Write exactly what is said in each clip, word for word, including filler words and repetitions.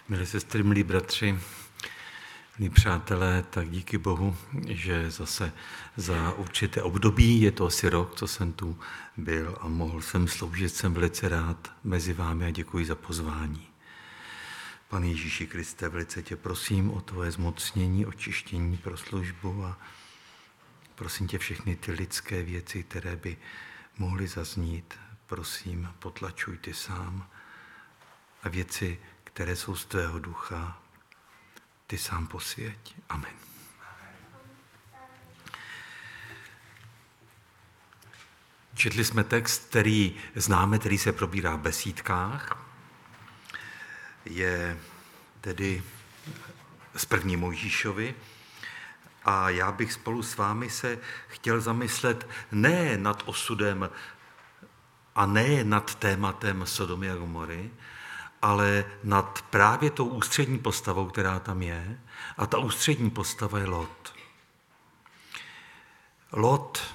Milí sestry, milí bratři, milí přátelé, tak díky Bohu, že zase za určité období, je to asi rok, co jsem tu byl a mohl jsem sloužit, jsem velice rád mezi vámi a děkuji za pozvání. Pane Ježíši Kriste, velice tě prosím o tvoje zmocnění, očištění pro službu a prosím tě všechny ty lidské věci, které by mohly zaznít, prosím, potlačuj ty sám a věci, které jsou z tvého ducha, ty sám posvěť. Amen. Četli jsme text, který známe, který se probírá v besídkách. Je tedy z první Mojžíšovi. A já bych spolu s vámi se chtěl zamyslet ne nad osudem a ne nad tématem Sodomy a Gomory, ale nad právě tou ústřední postavou, která tam je. A ta ústřední postava je Lot. Lot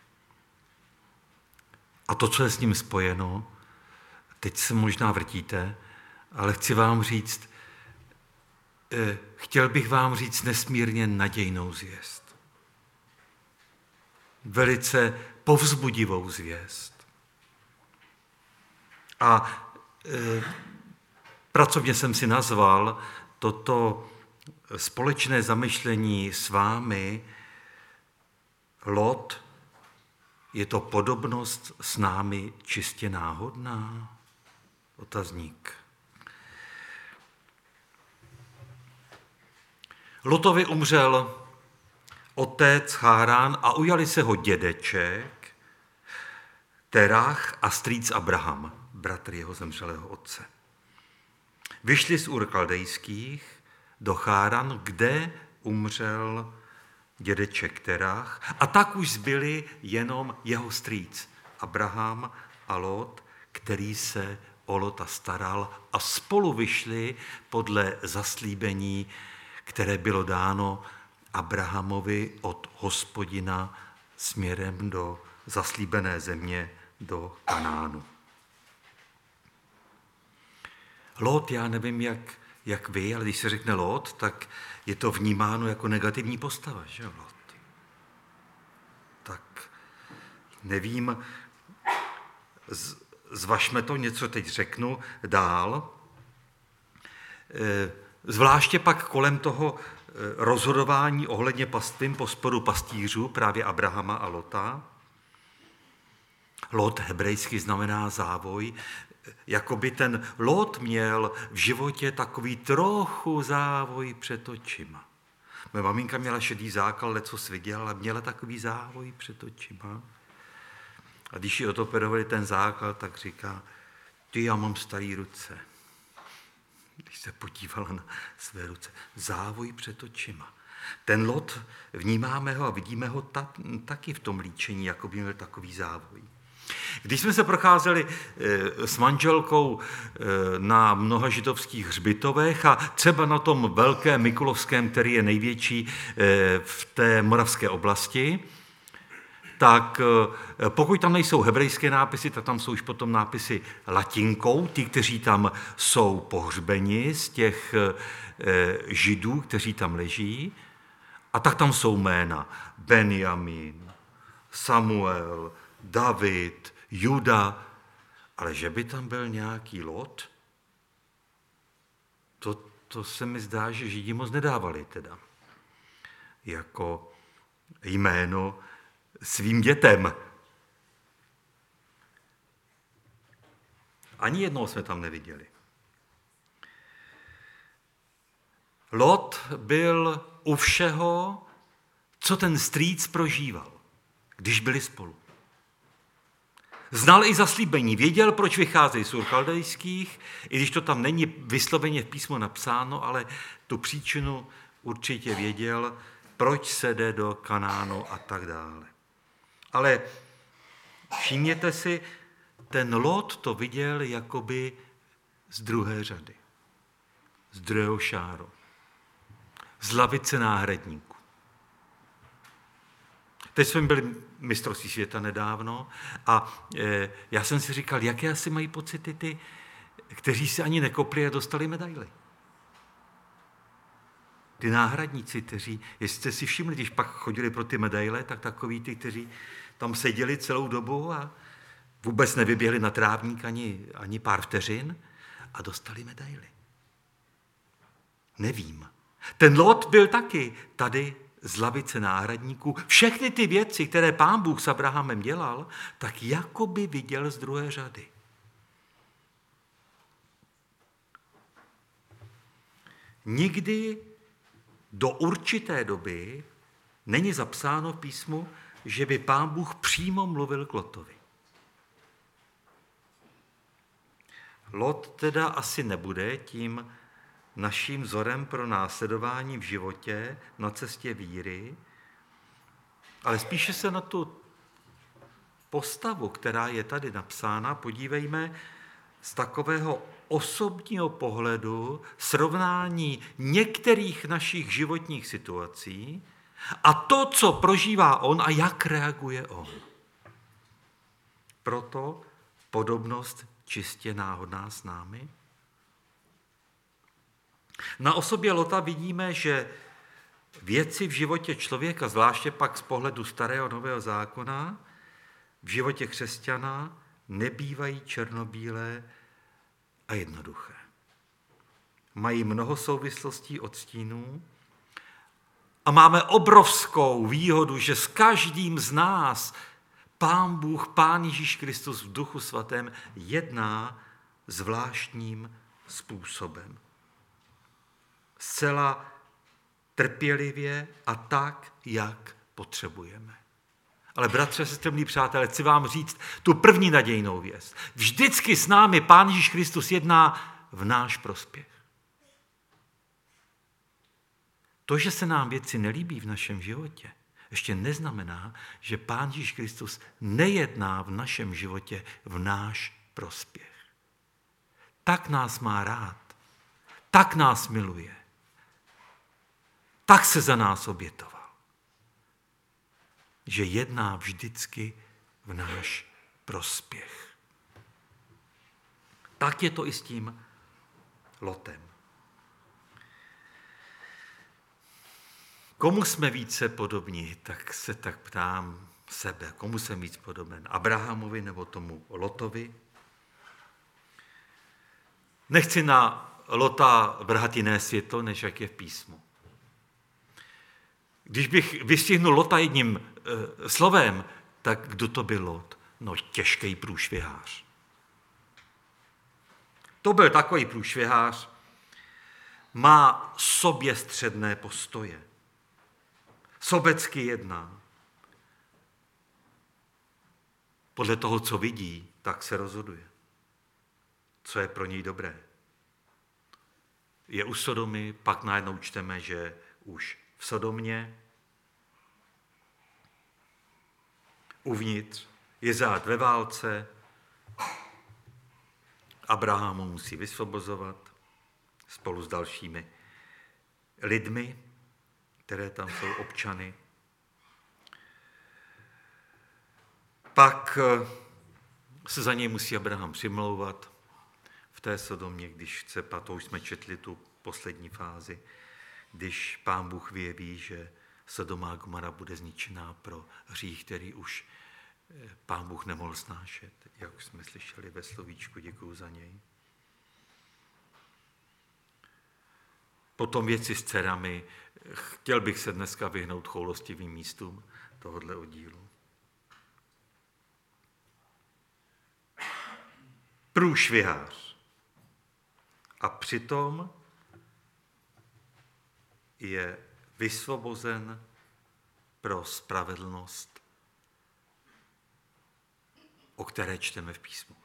a to, co je s ním spojeno, teď se možná vrtíte, ale chci vám říct, chtěl bych vám říct nesmírně nadějnou zvěst. Velice povzbudivou zvěst. A e, pracovně jsem si nazval toto společné zamyšlení s vámi Lot, je to podobnost s námi čistě náhodná? Otazník. Lotovi umřel otec Chárán a ujali se ho dědeček, Terach a strýc Abraham, bratr jeho zemřelého otce. Vyšli z Ur Kaldejských do Chárán, kde umřel dědeček Terach, a tak už zbyli jenom jeho strýc Abraham a Lot, který se o Lota staral, a spolu vyšli podle zaslíbení, které bylo dáno Abrahamovi od Hospodina směrem do zaslíbené země, do Kanánu. Lot, já nevím, jak, jak vy, ale když se řekne Lot, tak je to vnímáno jako negativní postava, že Lot? Tak nevím, z, zvažme to, něco teď řeknu dál. Zvláště pak kolem toho rozhodování ohledně pastvím po sporu pastýřů, právě Abrahama a Lota. Lot hebrejsky znamená závoj. Jakoby ten Lot měl v životě takový trochu závoj před očima. Moje maminka měla šedý zákal, lecos viděla, ale měla takový závoj před očima. A když ji odoperovali ten zákal, tak říká, ty, já mám starý ruce. Když se podívala na své ruce. Závoj před očima. Ten Lot, vnímáme ho a vidíme ho ta, taky v tom líčení, jako by měl takový závoj. Když jsme se procházeli s manželkou na mnoha židovských hřbitovech a třeba na tom velkém Mikulovském, který je největší v té moravské oblasti, tak pokud tam nejsou hebrejské nápisy, tak tam jsou už potom nápisy latinkou, ty, kteří tam jsou pohřbeni z těch židů, kteří tam leží, a tak tam jsou jména Benjamin, Samuel, David, Juda, ale že by tam byl nějaký Lot, to, to se mi zdá, že Židi moc nedávali teda jako jméno svým dětem. Ani jednoho jsme tam neviděli. Lot byl u všeho, co ten strýc prožíval, když byli spolu. Znal i zaslíbení, věděl, proč vycházejí z Ur Kaldejských, i když to tam není vysloveně v písmu napsáno, ale tu příčinu určitě věděl, proč se jde do Kanánu a tak dále. Ale všimněte si, ten Lot to viděl jakoby z druhé řady, z druhého šáru, z lavice náhradníků. Teď jsme byli mistrovství světa nedávno a e, já jsem si říkal, jaké asi mají pocity ty, kteří si ani nekopli a dostali medaili. ty náhradníci, kteří, jestli jste si všimli, když pak chodili pro ty medaile, tak takoví ty, kteří tam seděli celou dobu a vůbec nevyběhli na trávník ani, ani pár vteřin a dostali medaily. Nevím. Ten Lot byl taky tady z lavice náhradníků. Všechny ty věci, které Pán Bůh s Abrahamem dělal, tak jakoby viděl z druhé řady. Nikdy do určité doby není zapsáno v písmu, že by Pán Bůh přímo mluvil k Lotovi. Lot teda asi nebude tím naším vzorem pro následování v životě na cestě víry, ale spíše se na tu postavu, která je tady napsána, podívejme z takového osobního pohledu srovnání některých našich životních situací a to, co prožívá on a jak reaguje on. Proto podobnost čistě náhodná s námi. Na osobě Lota vidíme, že věci v životě člověka, zvláště pak z pohledu starého nového zákona, v životě křesťana nebývají černobílé a jednoduché. Mají mnoho souvislostí od stínů a máme obrovskou výhodu, že s každým z nás Pán Bůh, Pán Ježíš Kristus v Duchu Svatém jedná zvláštním způsobem. Zcela trpělivě a tak, jak potřebujeme. Ale bratře, sestry, milí přátelé, chci vám říct tu první nadějnou věc. Vždycky s námi Pán Ježíš Kristus jedná v náš prospěch. To, že se nám věci nelíbí v našem životě, ještě neznamená, že Pán Ježíš Kristus nejedná v našem životě v náš prospěch. Tak nás má rád, tak nás miluje, tak se za nás obětoval, že jedná vždycky v náš prospěch. Tak je to i s tím Lotem. Komu jsme více podobní, tak se tak ptám sebe. Komu jsem víc podoben? Abrahamovi nebo tomu Lotovi? Nechci na Lota vrhat jiné světlo, než jak je v písmu. Když bych vystihnul Lota jedním e, slovem, tak kdo to byl Lot? No těžký průšvihář. To byl takový průšvihář, má soběstředné postoje. Sobecky jedná. Podle toho, co vidí, tak se rozhoduje. Co je pro něj dobré. Je u Sodomy, pak najednou čteme, že už v Sodomě, uvnitř, je zád ve válce, Abraham ho musí vysvobozovat spolu s dalšími lidmi, které tam jsou občany. Pak se za něj musí Abraham přimlouvat v té Sodomě, když chce, a to už jsme četli tu poslední fázi, když Pán Bůh vyjeví, že Sodoma a Gomora bude zničená pro hřích, který už Pán Bůh nemohl snášet, jak jsme slyšeli ve slovíčku, děkuju za něj. Potom věci s dcerami. Chtěl bych se dneska vyhnout choulostivým místům tohoto oddílu. Průšvihář. A přitom je vysvobozen pro spravedlnost, o které čteme v písmu.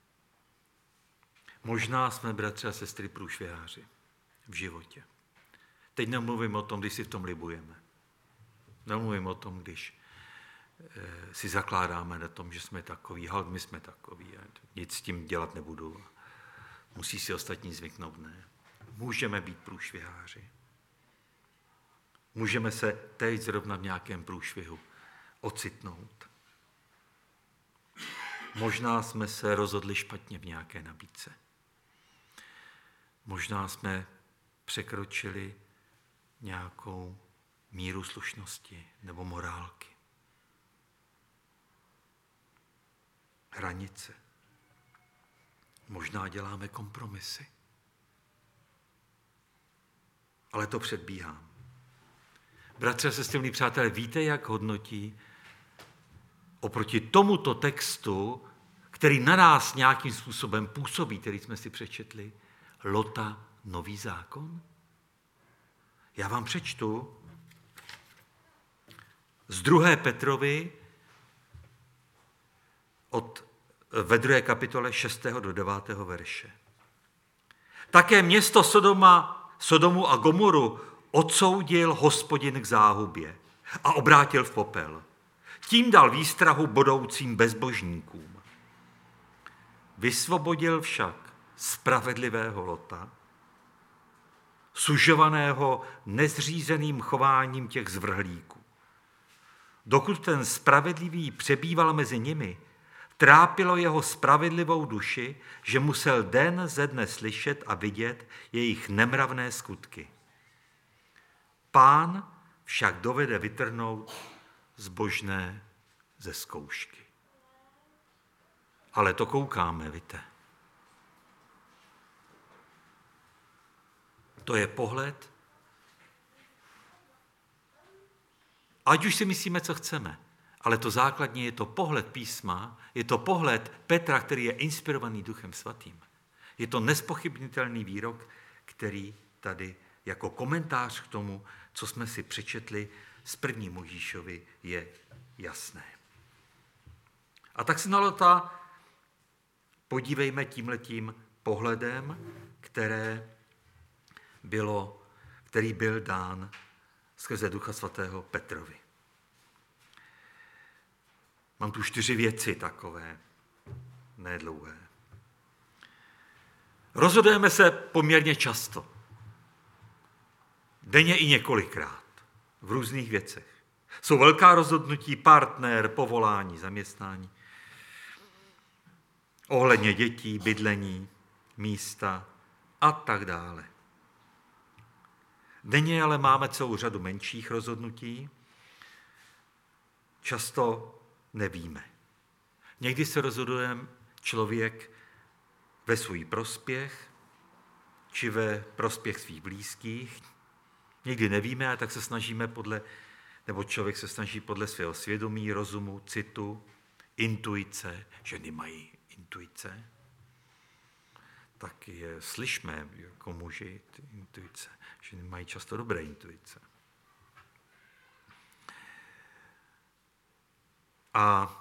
Možná jsme, bratři a sestry, průšviháři v životě. Teď nemluvím o tom, když si v tom libujeme. Nemluvím o tom, když e, si zakládáme na tom, že jsme takový, halt my jsme takový, nic s tím dělat nebudu. Musí si ostatní zvyknout, ne. Můžeme být průšviháři. Můžeme se teď zrovna v nějakém průšvihu ocitnout. Možná jsme se rozhodli špatně v nějaké nabídce. Možná jsme překročili nějakou míru slušnosti nebo morálky. Hranice. Možná děláme kompromisy. Ale to předbíhám. Bratře a sestry, milí přátelé, víte, jak hodnotí oproti tomuto textu, který na nás nějakým způsobem působí, který jsme si přečetli, Lota nový zákon? Já vám přečtu z druhé Petrovi od, ve druhé kapitole šestého do devátého verše. Také město Sodoma, Sodomu a Gomoru odsoudil Hospodin k záhubě a obrátil v popel. Tím dal výstrahu budoucím bezbožníkům. Vysvobodil však spravedlivého Lota, sužovaného nezřízeným chováním těch zvrhlíků. Dokud ten spravedlivý přebýval mezi nimi, trápilo jeho spravedlivou duši, že musel den ze dne slyšet a vidět jejich nemravné skutky. Pán však dovede vytrhnout zbožné ze zkoušky. Ale to koukáme, víte. To je pohled, ať už si myslíme, co chceme, ale to základní je to pohled písma, je to pohled Petra, který je inspirovaný Duchem Svatým. Je to nezpochybnitelný výrok, který tady jako komentář k tomu, co jsme si přečetli z první Mojžíšovi, je jasné. A tak se na Lota podívejme tímhletím pohledem, které bylo, který byl dán skrze Ducha Svatého Petrovi. Mám tu čtyři věci takové, nedlouhé. Rozhodujeme se poměrně často. Denně i několikrát. V různých věcech. Jsou velká rozhodnutí, partner, povolání, zaměstnání. Ohledně dětí, bydlení, místa a tak dále. Denně ale máme celou řadu menších rozhodnutí. Často nevíme. Někdy se rozhoduje člověk ve svůj prospěch, či ve prospěch svých blízkých. Někdy nevíme, a tak se snažíme podle, nebo člověk se snaží podle svého svědomí, rozumu, citu, intuice, ženy mají intuice. Tak je slyšme jako muži ty intuice. Ženy mají často dobré intuice. A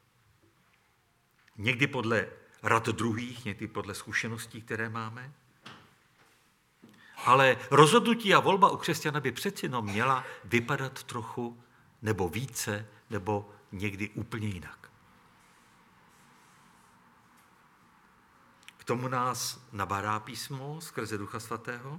někdy podle rad druhých, někdy podle zkušeností, které máme. Ale rozhodnutí a volba u křesťana by přeci jenom měla vypadat trochu, nebo více, nebo někdy úplně jinak. K tomu nás nabádá písmo skrze Ducha Svatého.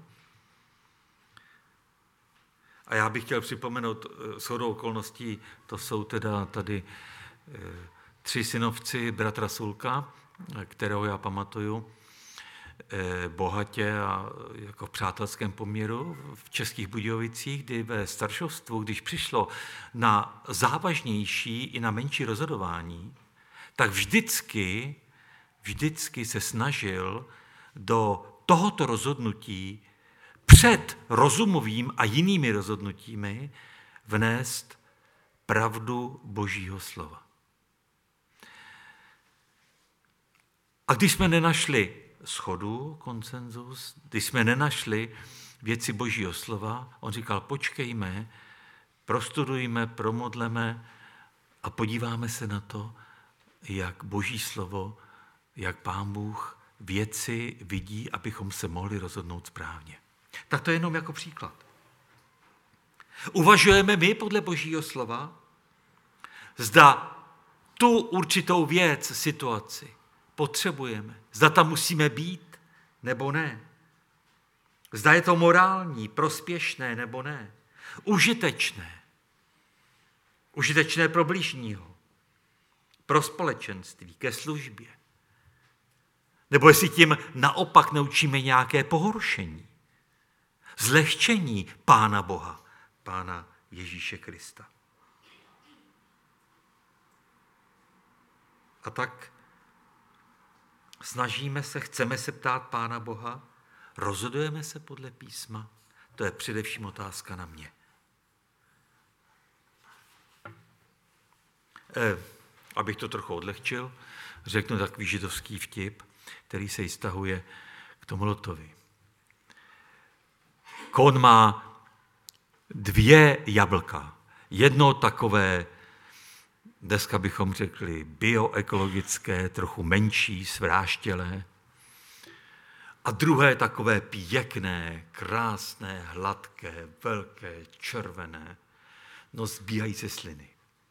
A já bych chtěl připomenout shodou okolností, to jsou teda tady tři synovci bratra Sulka, kterého já pamatuju bohatě a jako v přátelském poměru v Českých Budějovicích, kdy ve staršovstvu, když přišlo na závažnější i na menší rozhodování, tak vždycky, vždycky se snažil do tohoto rozhodnutí před rozumovým a jinými rozhodnutími vnést pravdu Božího slova. A když jsme nenašli shodu, konsenzus, když jsme nenašli věci Božího slova, on říkal, počkejme, prostudujme, promodleme a podíváme se na to, jak Boží slovo, jak Pán Bůh věci vidí, abychom se mohli rozhodnout správně. Tak to je jenom jako příklad. Uvažujeme my podle Božího slova, zda tu určitou věc, situaci potřebujeme, zda tam musíme být nebo ne. Zda je to morální, prospěšné nebo ne. Užitečné. Užitečné pro bližního, pro společenství, ke službě. Nebo jestli tím naopak naučíme nějaké pohoršení. zlehčení Pána Boha, Pána Ježíše Krista. A tak snažíme se, chceme se ptát Pána Boha, rozhodujeme se podle písma? To je především otázka na mě. Eh, abych to trochu odlehčil, řeknu takový židovský vtip, který se vztahuje k tomu Lotovi. Kon má dvě jablka. Jedno takové, dneska bychom řekli, bioekologické, trochu menší, svráštělé. A druhé takové pěkné, krásné, hladké, velké, červené, no zbíhají se sliny.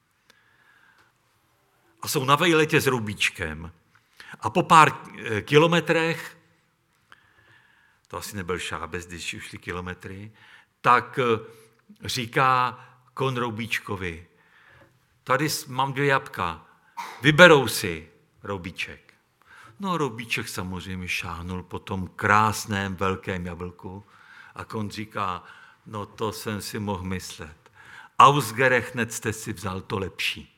A jsou na vejletě s roubíčkem. A po pár kilometrech, to asi nebyl šábec, když ušli kilometry, tak říká kon roubíčkovi, tady mám dvě jabka, vyberou si roubíček. No roubíček samozřejmě šáhnul po tom krásném velkém jablku a kon říká, no to jsem si mohl myslet. Ausgerechnet jste si vzal to lepší.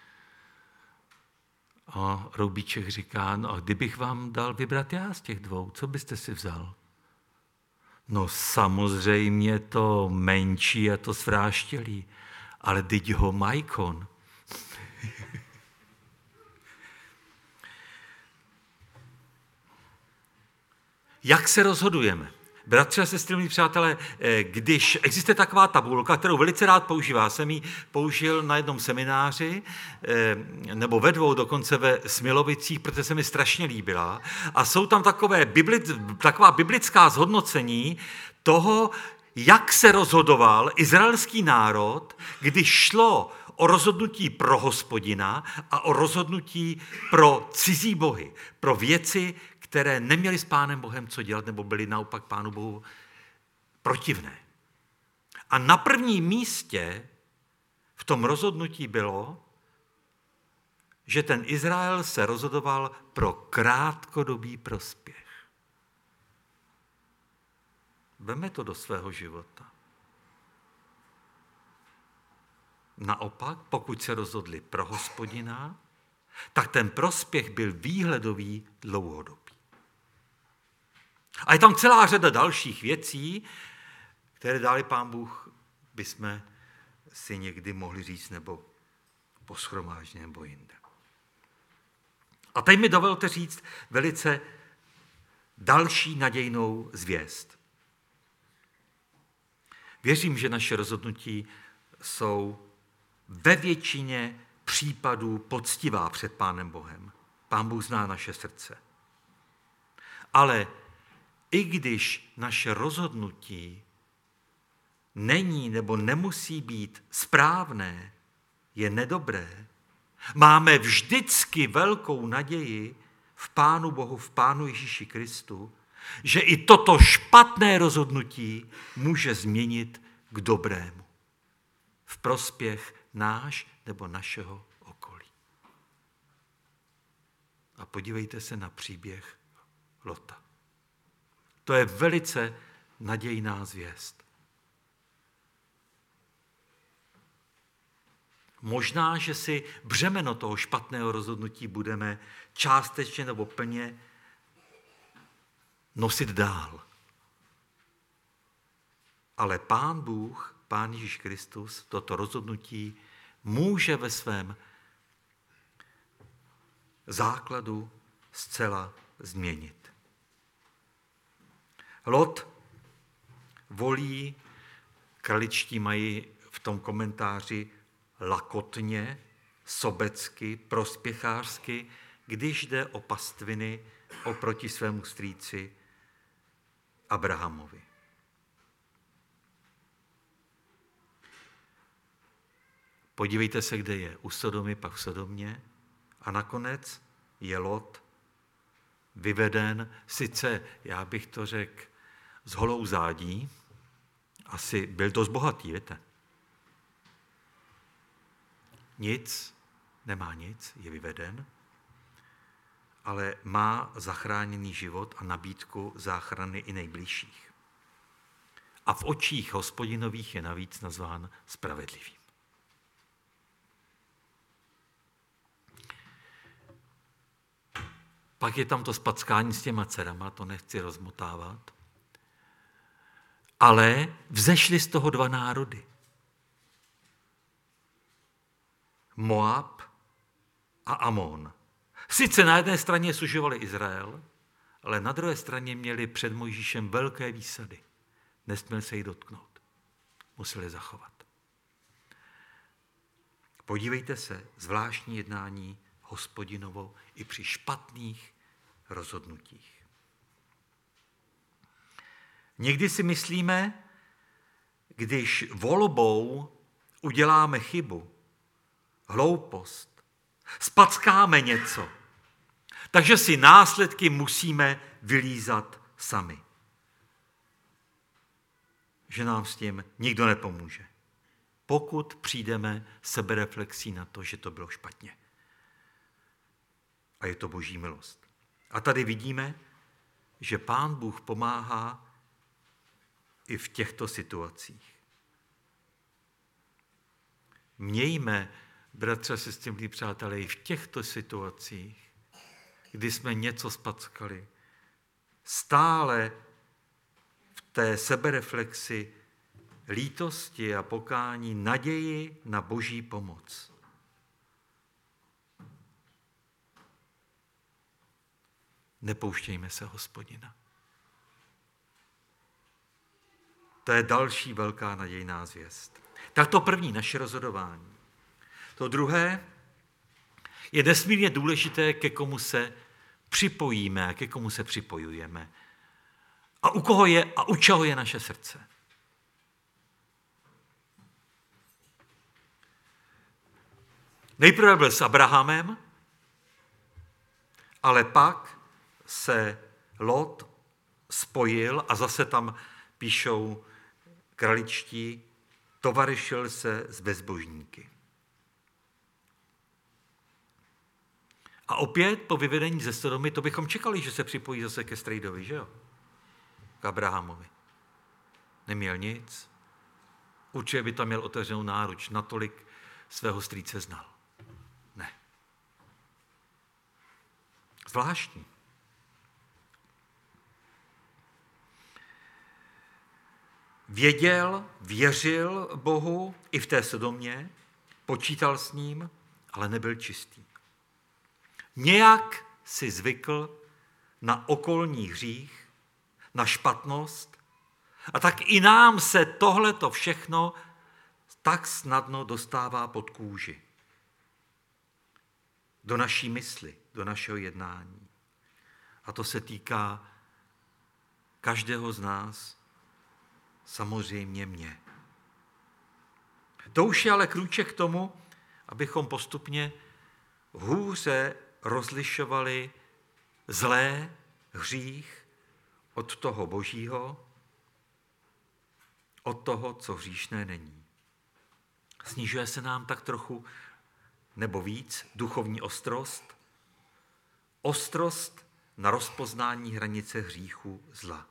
A roubíček říká, no a kdybych vám dal vybrat já z těch dvou, co byste si vzal? No samozřejmě to menší a to svráštělý, ale teď ho mají kon. Jak se rozhodujeme? Bratři a sestry, milí přátelé, když existuje taková tabulka, kterou velice rád používá, jsem ji použil na jednom semináři, nebo ve dvou, dokonce ve Smilovicích, protože se mi strašně líbila. A jsou tam takové biblic, taková biblická zhodnocení toho, jak se rozhodoval izraelský národ, když šlo o rozhodnutí pro Hospodina a o rozhodnutí pro cizí bohy, pro věci, které neměly s Pánem Bohem co dělat, nebo byly naopak Pánu Bohu protivné. A na prvním místě v tom rozhodnutí bylo, že ten Izrael se rozhodoval pro krátkodobý prospěch. Veme to do svého života. Naopak, pokud se rozhodli pro Hospodina, tak ten prospěch byl výhledový, dlouhodobý. A je tam celá řada dalších věcí, které dali Pán Bůh, bychom si někdy mohli říct, nebo po shromáždění, nebo jinde. A teď mi dovolte říct velice další nadějnou zvěst. Věřím, že naše rozhodnutí jsou ve většině případů poctivá před Pánem Bohem. Pán Bůh zná naše srdce. Ale i když naše rozhodnutí není nebo nemusí být správné, je nedobré, máme vždycky velkou naději v Pánu Bohu, v Pánu Ježíši Kristu, že i toto špatné rozhodnutí může změnit k dobrému. V prospěch náš nebo našeho okolí. A podívejte se na příběh Lota. To je velice nadějná zvěst. Možná, že si břemeno toho špatného rozhodnutí budeme částečně nebo plně nosit dál. Ale Pán Bůh, Pán Ježíš Kristus, toto rozhodnutí může ve svém základu zcela změnit. Lot volí, kraličtí mají v tom komentáři lakotně, sobecky, prospěchářsky, když jde o pastviny oproti svému strýci Abrahamovi. Podívejte se, kde je. U Sodomy, pak v Sodomě. A nakonec je Lot vyveden, sice, já bych to řekl, s holou zádí, asi byl dost bohatý, víte. Nic, nemá nic, je vyveden, ale má zachráněný život a nabídku záchrany i nejbližších. a v očích Hospodinových je navíc nazván spravedlivým. Pak je tam to spackání s těma dcerama, to nechci rozmotávat. Ale vzešly z toho dva národy. Moab a Amon. Sice na jedné straně sužovali Izrael, ale na druhé straně měli před Mojžíšem velké výsady. Nesměl se jí dotknout. Museli zachovat. Podívejte se, zvláštní jednání Hospodinovo i při špatných rozhodnutích. Někdy si myslíme, když volbou uděláme chybu, hloupost, spackáme něco, takže si následky musíme vylízat sami. Že nám s tím nikdo nepomůže. Pokud přijdeme sebereflexí na to, že to bylo špatně. A je to boží milost. A tady vidíme, že Pán Bůh pomáhá i v těchto situacích. Mějme, bratře a sestry, milí přátelé, i v těchto situacích, kdy jsme něco spackali, stále v té sebereflexi lítosti a pokání naději na boží pomoc. Nepouštějme se Hospodina. To je další velká nadějná zvěst. Tak to první, naše rozhodování. To druhé je nesmírně důležité, ke komu se připojíme, ke komu se připojujeme. A u koho je a u čeho je naše srdce. Nejprve byl s Abrahamem, ale pak se Lot spojil a zase tam píšou kraličtí, tovarišil se s bezbožníky. A opět po vyvedení ze Sodomy, to bychom čekali, že se připojí zase ke strejdovi, že jo? K Abrahamovi. Neměl nic. Určitě by tam měl otevřenou náruč, natolik svého strýce znal. Ne. Zvláštní. Věděl, věřil Bohu i v té Sodomě, počítal s ním, ale nebyl čistý. Nějak si zvykl na okolní hřích, na špatnost, a tak i nám se tohleto všechno tak snadno dostává pod kůži. Do naší mysli, do našeho jednání. A to se týká každého z nás, samozřejmě mě. To už je ale krůček k tomu, abychom postupně hůře rozlišovali zlé, hřích od toho božího, od toho, co hříšné není. Snižuje se nám tak trochu nebo víc duchovní ostrost, ostrost na rozpoznání hranice hříchu zla.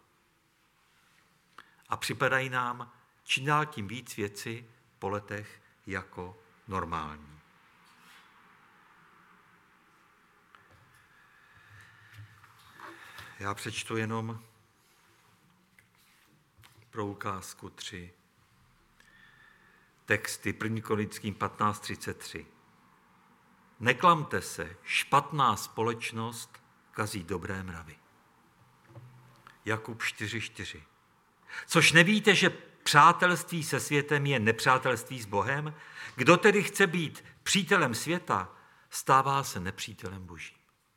A připadají nám čím dál tím víc věci po letech jako normální. Já přečtu jenom pro ukázku tři texty, první Korinským patnáct třicet tři. Neklamte se, špatná společnost kazí dobré mravy. Jakub čtyři čtyři. Což nevíte, že přátelství se světem je nepřátelství s Bohem? Kdo tedy chce být přítelem světa, stává se nepřítelem Božím.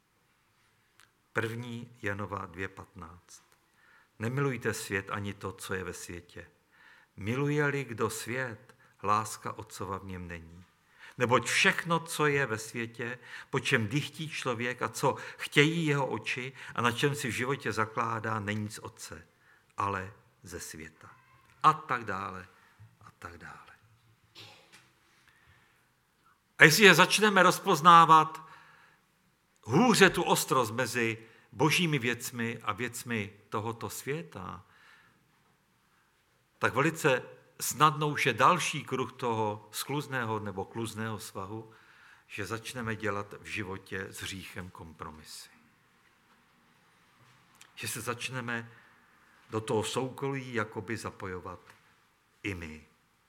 první Janova dvě patnáct. Nemilujte svět ani to, co je ve světě. Miluje-li kdo svět, láska Otcova v něm není. Neboť všechno, co je ve světě, po čem dychtí člověk a co chtějí jeho oči a na čem si v životě zakládá, není z Otce, ale ze světa. A tak dále, a tak dále. A jestliže začneme rozpoznávat hůře tu ostrost mezi božími věcmi a věcmi tohoto světa, tak velice snadno už je další kruh toho skluzného nebo kluzného svahu, že začneme dělat v životě s hříchem kompromisy. Že se začneme do toho soukolí jakoby zapojovat i my.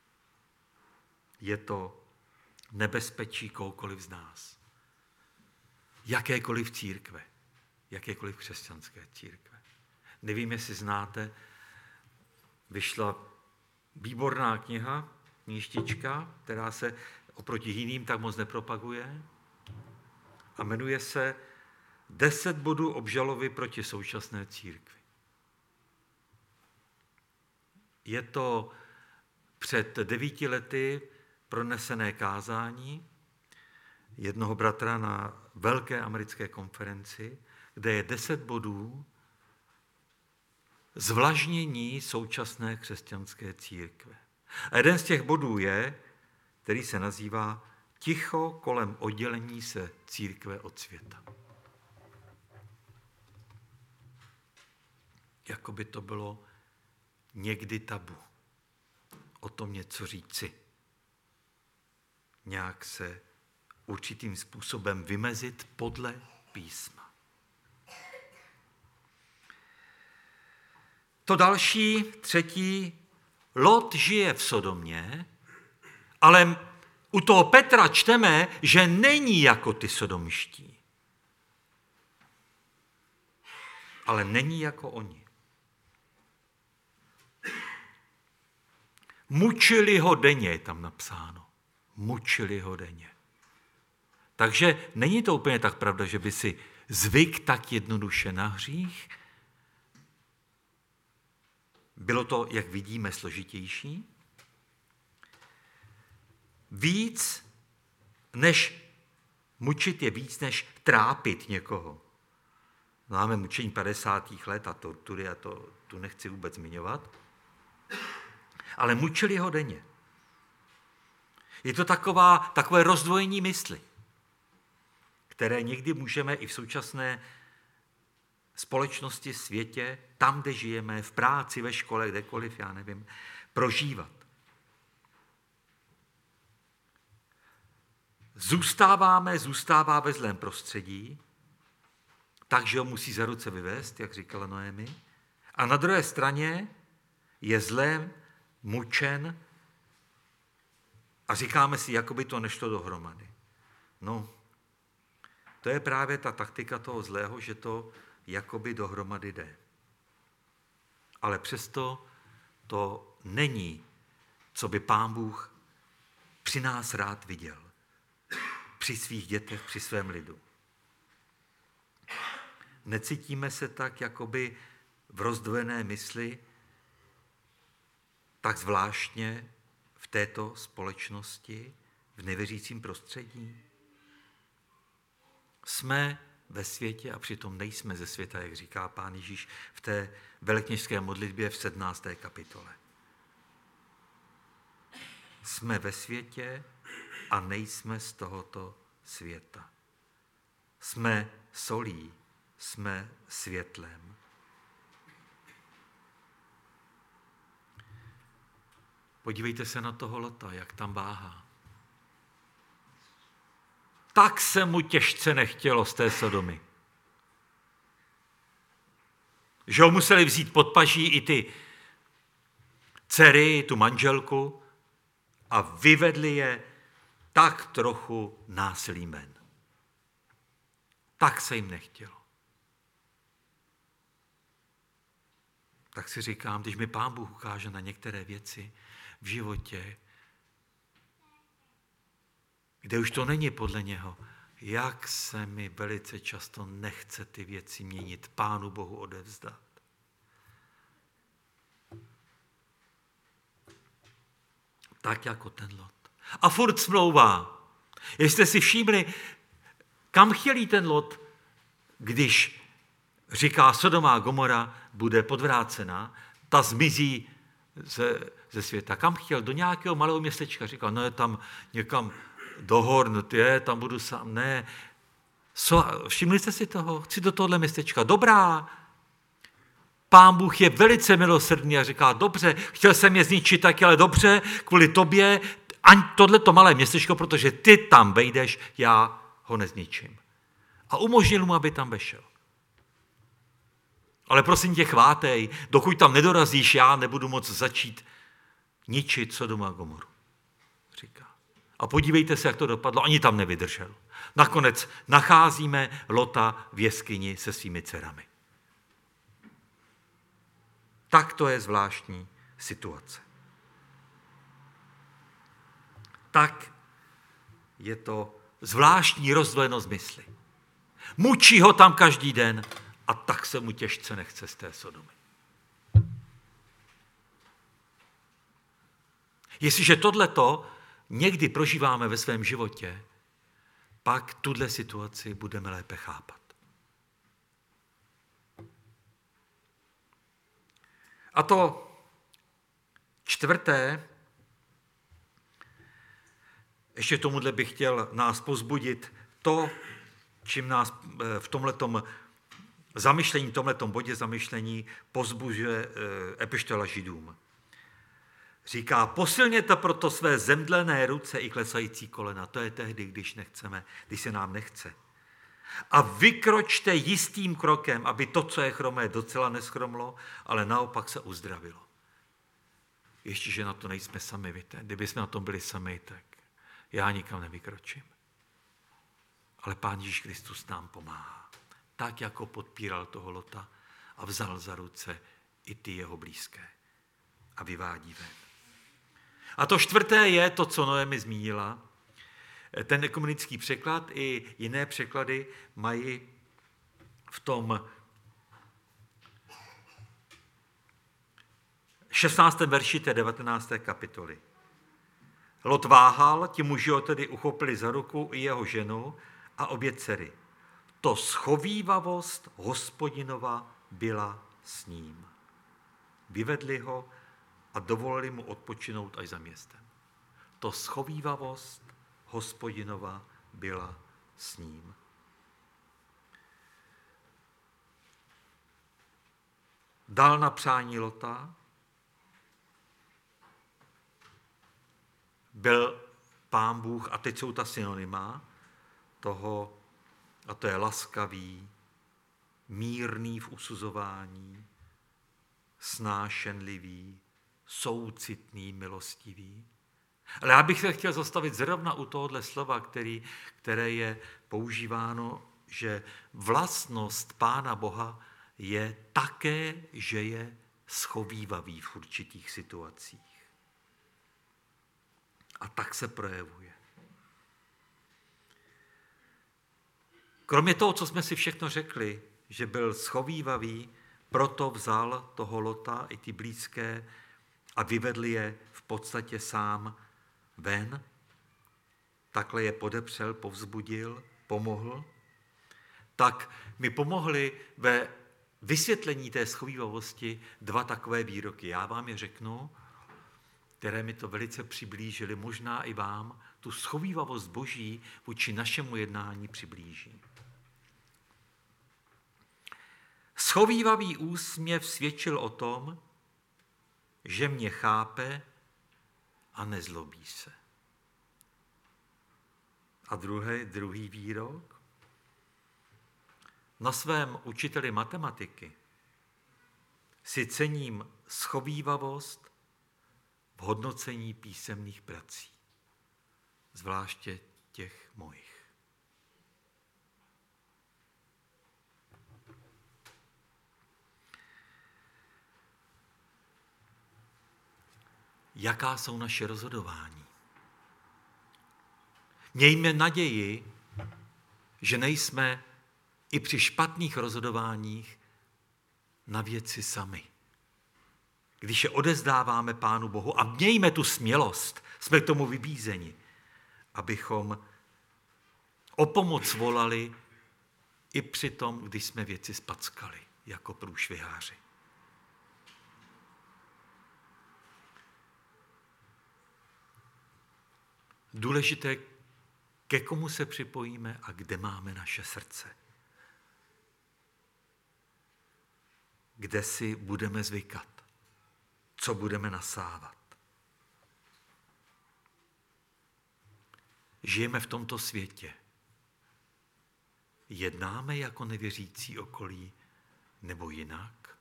Je to nebezpečí kohokoliv z nás. Jakékoliv církve, jakékoliv křesťanské církve. Nevím, jestli znáte, vyšla výborná kniha, knížtička, která se oproti jiným tak moc nepropaguje a jmenuje se Deset bodů obžalovy proti současné církvi. Je to před devíti lety pronesené kázání jednoho bratra na velké americké konferenci, kde je deset bodů zvlažnění současné křesťanské církve. A jeden z těch bodů je, který se nazývá Ticho kolem oddělení se církve od světa. Jako by to bylo někdy tabu. O tom něco říci. Nějak se určitým způsobem vymezit podle písma. To další, třetí, Lot žije v Sodomě, ale u toho Petra čteme, že není jako ty sodomští. Ale není jako oni. Mučili ho denně, je tam napsáno. Mučili ho denně. Takže není to úplně tak pravda, že by si zvyk tak jednoduše na hřích. Bylo to, jak vidíme, složitější. Víc než mučit je víc než trápit někoho. Máme mučení padesátých let a tortury a to tu nechci vůbec zmiňovat. Ale mučili ho denně. Je to taková, takové rozdvojení mysli, které někdy můžeme i v současné společnosti, světě, tam, kde žijeme, v práci, ve škole, kdekoliv, já nevím, prožívat. Zůstáváme, zůstává ve zlém prostředí, takže ho musí za ruce vyvést, jak říkala Noemi. A na druhé straně je zlém mučen a říkáme si, jako by to nešlo dohromady. No, to je právě ta taktika toho zlého, že to jakoby dohromady jde. Ale přesto to není, co by Pán Bůh při nás rád viděl. Při svých dětech, při svém lidu. Necítíme se tak, jakoby v rozdvojené mysli, tak zvláštně v této společnosti, v nevěřícím prostředí. Jsme ve světě a přitom nejsme ze světa, jak říká Pán Ježíš v té velekněžské modlitbě v sedmnácté kapitole. Jsme ve světě a nejsme z tohoto světa. Jsme solí, jsme světlem. Podívejte se na toho Lota, jak tam váhá. Tak se mu těžce nechtělo z té Sodomy. Že ho museli vzít pod paží i ty dcery, tu manželku a vyvedli je tak trochu násilím ven. Tak se jim nechtělo. Tak si říkám, když mi Pán Bůh ukáže na některé věci v životě, kde už to není podle něho, jak se mi velice často nechce ty věci měnit, Pánu Bohu odevzdat. Tak jako ten Lot. A furt smlouvá. Jestli jste si všimli, kam chtělí ten Lot, když říká Sodoma a Gomora bude podvrácena, ta zmizí ze, ze světa. Kam chtěl? Do nějakého malého městečka. Říkal, no je tam někam do hor, je, tam budu sám. Ne. So, všimli jste si toho? Chci do tohohle městečka. Dobrá. Pán Bůh je velice milosrdný a říká, dobře, chtěl jsem je zničit taky, ale dobře, kvůli tobě, ani tohleto malé městečko, protože ty tam vejdeš, já ho nezničím. A umožnil mu, aby tam vešel. Ale prosím tě, chvátej, dokud tam nedorazíš, já nebudu moc začít ničit Sodomu a Gomoru. Říká. A podívejte se, jak to dopadlo, ani tam nevydržel. Nakonec nacházíme Lota v jeskyni se svými dcerami. Tak to je zvláštní situace. Tak je to zvláštní rozdvojenost mysli. Mučí ho tam každý den a tak se mu těžce nechce z té Sodomy. Jestliže tohleto někdy prožíváme ve svém životě, pak tuhle situaci budeme lépe chápat. A to čtvrté, ještě tomuhle bych chtěl nás povzbudit, to, čím nás v tomhletom zamyšlení, v tomhletom bodě zamyšlení povzbuzuje epištola Židům. Říká, posilněte proto své zemdlené ruce i klesající kolena. To je tehdy, když nechceme, když se nám nechce. A vykročte jistým krokem, aby to, co je chromé, docela neschromlo, ale naopak se uzdravilo. Ještě, že na to nejsme sami, víte. Kdyby jsme na tom byli sami, tak já nikam nevykročím. Ale Pán Ježíš Kristus nám pomáhá. Tak, jako podpíral toho Lota a vzal za ruce i ty jeho blízké. A vyvádí ven. A to čtvrté je to, co Noemi zmínila. Ten ekumenický překlad i jiné překlady mají v tom šestnáctém verši té devatenácté kapitoly. Lot váhal, ti muži ho tedy uchopili za ruku i jeho ženu a obě dcery. To schovívavost Hospodinova byla s ním. Vyvedli ho a dovolili mu odpočinout až za městem. To schovívavost Hospodinova byla s ním. Dal na přání Lota, byl Pán Bůh, a teď jsou ta synonyma toho, a to je laskavý, mírný v usuzování, snášenlivý, soucitný, milostivý. Ale já bych se chtěl zastavit zrovna u tohohle slova, který, které je používáno, že vlastnost Pána Boha je také, že je schovívavý v určitých situacích. A tak se projevuje. Kromě toho, co jsme si všechno řekli, že byl schovívavý, proto vzal toho Lota i ty blízké a vyvedl je v podstatě sám ven, takhle je podepřel, povzbudil, pomohl, tak mi pomohly ve vysvětlení té schovívavosti dva takové výroky. Já vám je řeknu, které mi to velice přiblížily, možná i vám, tu schovívavost Boží vůči našemu jednání přiblíží. Schovívavý úsměv svědčil o tom, že mě chápe a nezlobí se. A druhý, druhý výrok. Na svém učiteli matematiky si cením schovívavost v hodnocení písemných prací, zvláště těch mojich. Jaká jsou naše rozhodování? Mějme naději, že nejsme i při špatných rozhodováních na věci sami. Když je odezdáváme Pánu Bohu a mějme tu smělost, jsme k tomu vybízeni, abychom o pomoc volali i při tom, když jsme věci spackali jako průšviháři. Důležité, ke komu se připojíme a kde máme naše srdce. kde si budeme zvykat, co budeme nasávat. Žijeme v tomto světě. Jednáme jako nevěřící okolí nebo jinak?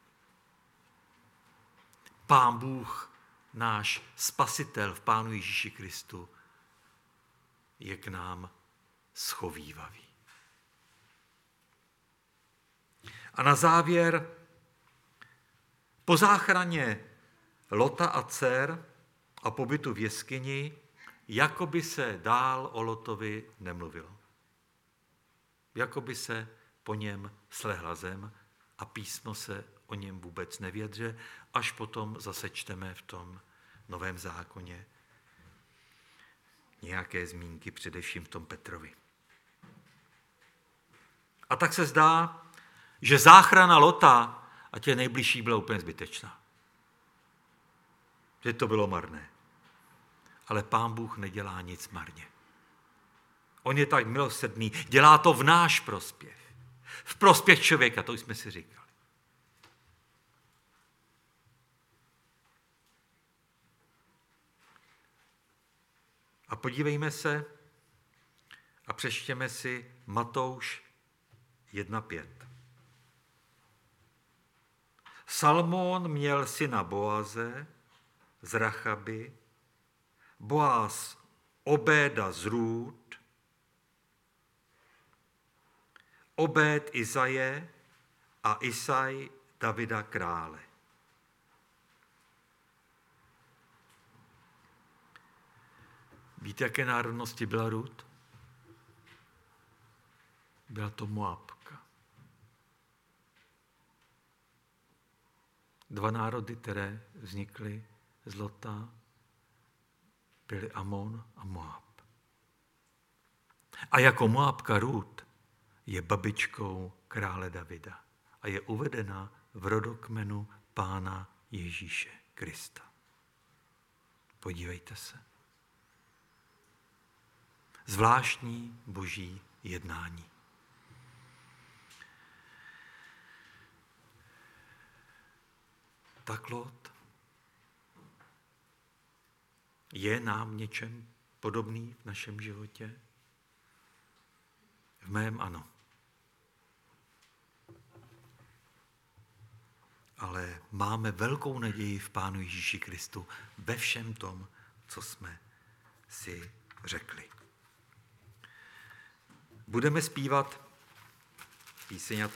Pán Bůh, náš spasitel v Pánu Ježíši Kristu, je k nám schovívavý. A na závěr, po záchraně Lota a dcer a pobytu v jeskyni, jako by se dál o Lotovi nemluvilo. Jako by se po něm slehla zem a písmo se o něm vůbec nevědře, až potom zase čteme v tom Novém zákoně nějaké zmínky, především v tom Petrovi. A tak se zdá, že záchrana Lota a těch nejbližších byla úplně zbytečná. Že to bylo marné. Ale Pán Bůh nedělá nic marně. On je tak milosrdný, dělá to v náš prospěch. V prospěch člověka, to jsme si říkali. A podívejme se a přečtěme si Matouš jedna pět. Salmón měl syna Boaze z Rachaby, Boaz Obéda z Rút, Obéd Izaje a Isaj Davida krále. Víte, jaké národnosti byla Rút? Byla to Moabka. Dva národy, které vznikly z Lota, byly Amon a Moab. A jako Moabka Rút je babičkou krále Davida a je uvedena v rodokmenu Pána Ježíše Krista. Podívejte se. Zvláštní boží jednání. Tak Lot je nám něčem podobný v našem životě? V mém ano. Ale máme velkou naději v Pánu Ježíši Kristu ve všem tom, co jsme si řekli. Budeme zpívat píseň